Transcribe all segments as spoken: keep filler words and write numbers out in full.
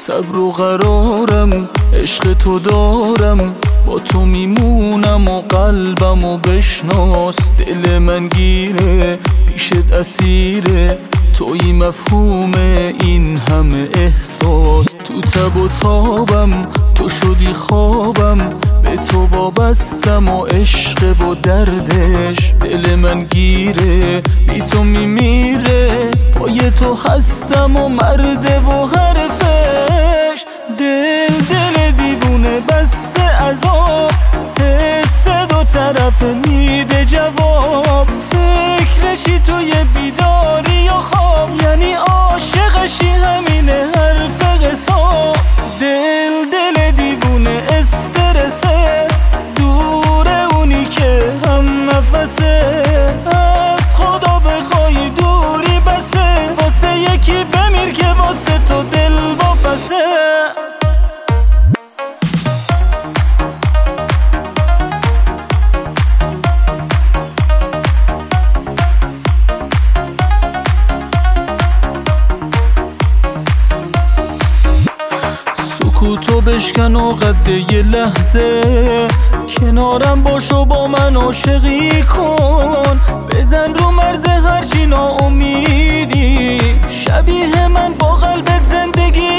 صبر و قرارم، عشق تو دارم، با تو میمونم و قلبم و بشناس. دل من گیره پیشت اسیره، توی مفهوم این همه احساس. تو تب و تابم، تو شدی خوابم، به تو وابستم و عشق و دردش. دل من گیره بی تو میمیره، پای تو هستم و مرده و حرفش. دل دل دیوونه بس عذاب، حس دو طرف میده جواب. فکرشی توی بیداری یا خواب، یعنی عاشقشی همینه حرف قصاب. دل دل دیوونه استرسه، دوره اونی که هم نفسه. از خدا بخوای دوری بسه، واسه یکی بمیر که واسه تو دل واپسه. سکوتو بشکن و قد یه لحظه، کنارم باش و با من عاشقی کن. بزن رو مرز هرچی ناامیدی، شبیه من با قلبت زندگی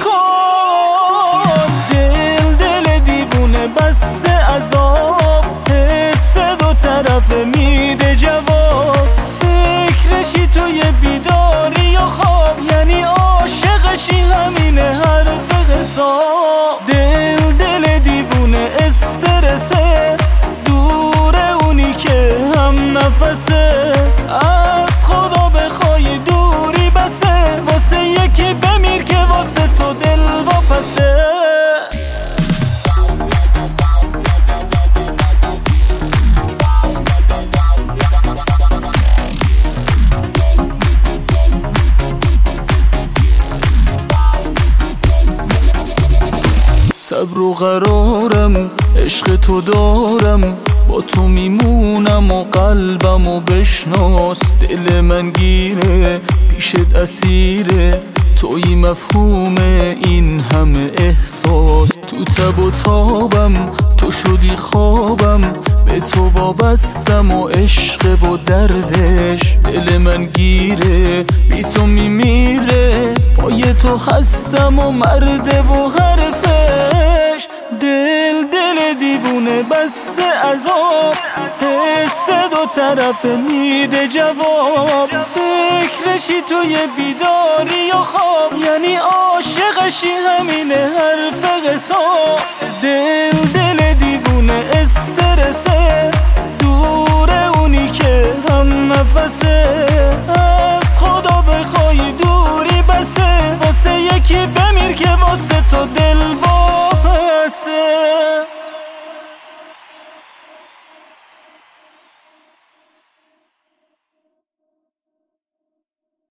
کن. دل دل دیوونه بس عذاب، حس دو طرفه میده جواب. فکرشی توی بیداری یا خواب، یعنی عاشقشی همینه حرف حساب. دل دل دیوونه استرسه، دوره اونی که هم نفسه. از خدا بخوای دوری بسه، واسه یکی بمیر که واسه تو دل واپسه. صبر و قرارم، عشق تو دارم، با تو میمونم و قلبم و بشناس. دل من گیره پیشت اسیره، توی مفهوم این همه احساس. تو تب و تابم، تو شدی خوابم، به تو وابستم و عشق و دردش. دل من گیره بی تو میمیره، پای تو هستم و مرده و حرفش. دل دل دیوونه بس عذاب، حس دو طرف میده جواب. فکرشی توی بیداری یا خواب، یعنی عاشقشی همینه حرف قصاب. دل دل دیوونه استرسه، دوره اونی که هم نفسه. از خدا بخوای دوری بسه، واسه یکی بمیر که واسه تو دل